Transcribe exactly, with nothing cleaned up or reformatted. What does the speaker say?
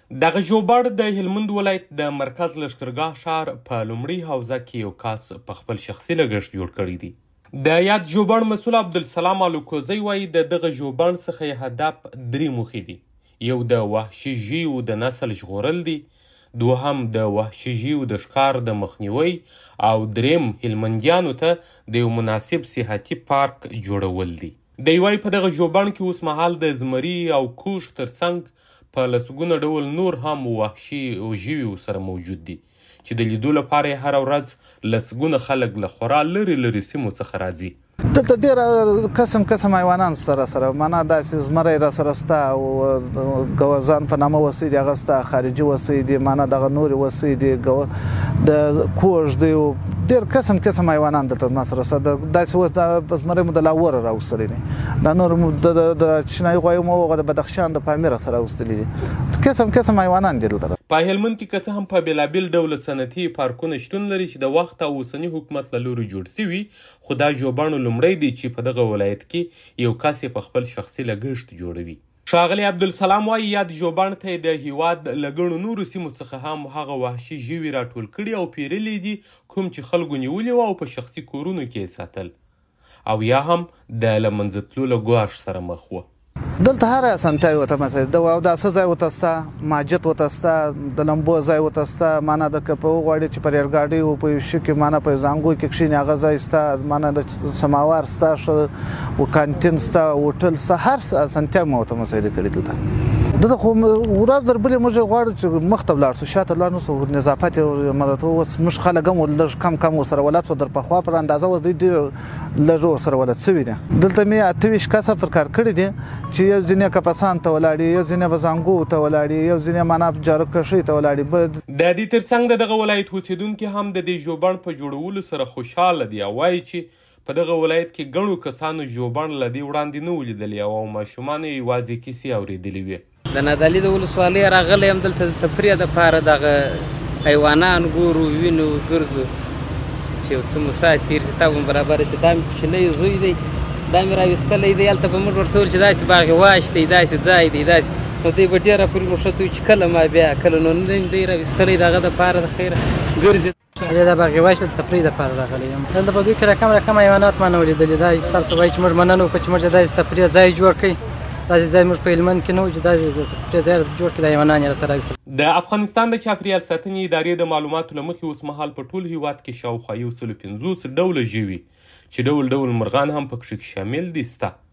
دغه ژوبڼ د هلمند ولایت د مرکز لښکرګاه ښار په لومړي حوزه کې یو کس په خپل شخصي لګښت جوړ کړی دی. د یاد ژوبڼ مسؤل عبدالسلام الوکوزی وایي د دغه ژوبڼ څخه یې هدف درې موخې دي. یو د وحشي ژویو د نسل ژغورل دي، دوهم د وحشي ژویو د ښکار د مخنیوي او دریم هلمندیانو ته د یو مناسب صحتي پارک جوړول دي. دی وایي په دغه ژوبڼ کې اوس مهال د زمري او کوش ترڅنګ په لسګونه ډول نور هم وحشي ژوي سره موجود دي چې د لیدو لپاره یې هره ورځ لسګونه خلک له خورا لرې لرې سیمو څخه راځي. دلته ډېره قسم قسم حیوانان شته راسره، معنا داسې زمری راسره شته او ګوزان په نامه وسۍ دي، هغه شته، خارجي وسۍ دي، معنا دغه نورې وسۍ دي، د کوږ دی، ډېر قسم قسم حیوانان دلته ما سره شته. داسې اوس د زمری مو د لاهوره راوستلی دي، دا نور د چینایي غوایو مو هغه د بدخشان د پامیره سره راوستلي دي، قسم قسم حیوانان دي دلته. په هلمند کې که څه هم په بېلابېل ډوله صنعتي پارکونه شتون لري چې د وخت او اوسني حکومت له لوري جوړ سوي، خو دا ژوبڼ لومړی دی چې په دغه ولایت کې یو کس یې په خپل شخصي لګښت جوړوي. ښاغلی عبدالسلام وایي یاد ژوبڼ ته یې د هیواد له ګڼو نورو سیمو څخه هم هغه وحشي ژوي راټول کړي او پیرلي دي کوم چې خلکو نیولي وو او په شخصي کورونو کې یې ساتل، او یا هم د له منځه تلو له ګواښ سره مخ وه. دلته هر اسانتیاوې ورته مثلا د اوداسه ځای ورته شته، ماجت ورته شته، د لمبو ځای ورته شته، معنا د که په وغواړي چې په ریل ګاډۍ و په یو شي کې معنا په زانګو کې کښېني هغه ځای شته، معنا د سماوار شته، ښه و کانتین شته، هوټل شته، هر اسانتیا مو ورته مسایل کړي دلته. دلته خو ورځ در بلې موږ غواړو چې مخ ته ولاړ شو، شاته ولاړ نه شو، نظافت یې مرته اوس موږ خلک هم لږ کم کم ورسره ولد شو، در پخوا پر اندازه اوس دوی ډېر لږ ورسره ولد شوي دي. دلته مې اته ویشت کسه پر کار کړي دي چې یو ځینې کپسان ته ولاړي، یو ځینې په زانګو ته ولاړي، یو ځینې معنا جارو کښۍ ته ولاړي. د دې ترڅنګ د دغه ولایت اوسېدونکي هم د دې ژوبڼ په جوړولو سره خوشحاله دي او وایي چې په دغه ولایت کې ګڼو کسانو ژوبڼ له دې وړاندې نه و لیدلی او ماشومانو یې یوازې کیسې اورېدلې وې. د نادعلي د ولسوالۍ راغلی یم دلته د تفریح دپاره دغه حیوانان ګورو، وینو، ګرځو چې یو څه مو ساعت تېر شي، تا به مو برابره شي. دا مې کوچنی زوی دی، دا مې راویستلی دی، هلته به موږ ورته ویل چې داسې باغ واش دی، داسې ځای دی، داسې، نو دی به ډېره پورې مو ښه چې کله ما بیا کله نو نه دی راویستلی د هغه دپاره د خیره ګرځي. زه د باغ واش د تفریح دپاره راغلی یم. دلته په دوی کې رقم رقم حیوانات ما نه ولیدلي. دا حساب څه وایي چې موږ مننه وکړو چې موږ داسې تفریح ځای جوړ کړئ، داسې ځای موږ په هلمند کې نه و چې داسې تفریح ځای جوړ کړي، د حیوانان یې راته راویستل. د افغانستان د چاپریال ساتنې ادارې د معلوماتو له مخې اوس مهال په ټول هیواد کې شاوخوا یو سلو پنځوس ډوله ژوي چې ډول ډول مرغان هم پکې شامل دي شته.